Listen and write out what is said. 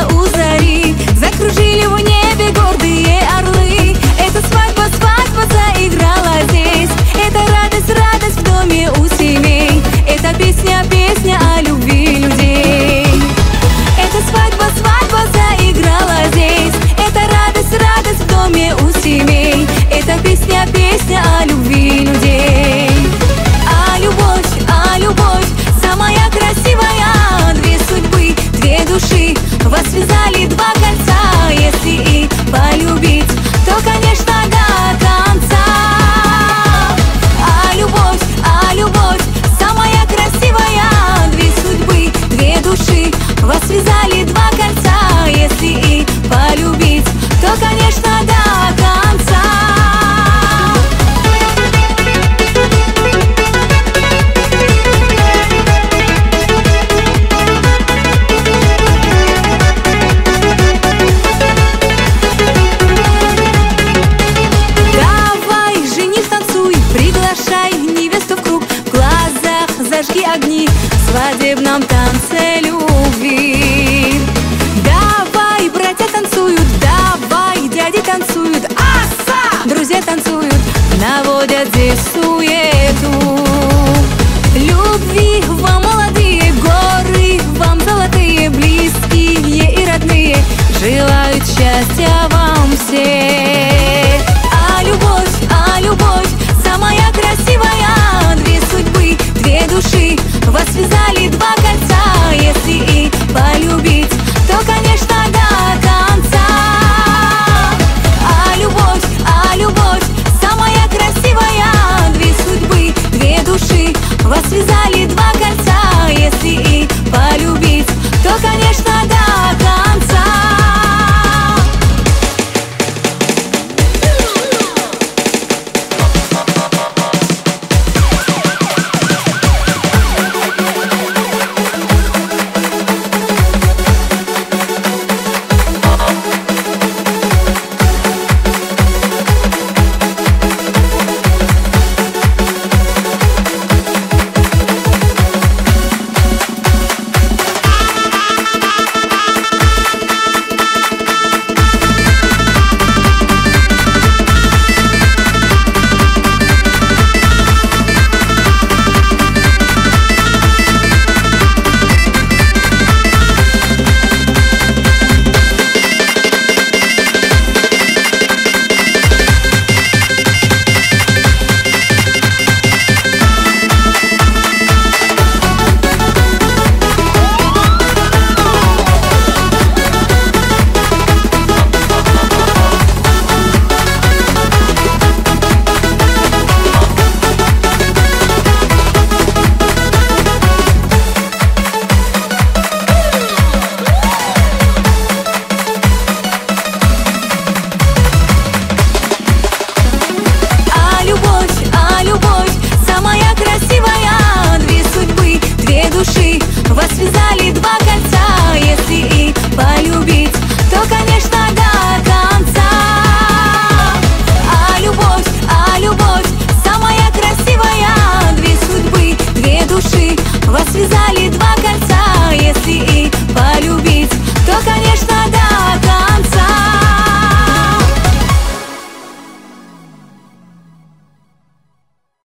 было у зари, закружили в небе гордые орлы. Это свадьба, свадьба заиграла здесь, это радость, радость в доме у семей. Это песня, песня о любви людей. Это свадьба, свадьба заиграла здесь, это радость, радость в доме у семей. Это песня, песня о любви людей. А любовь, самая красивая, две судьбы, две души.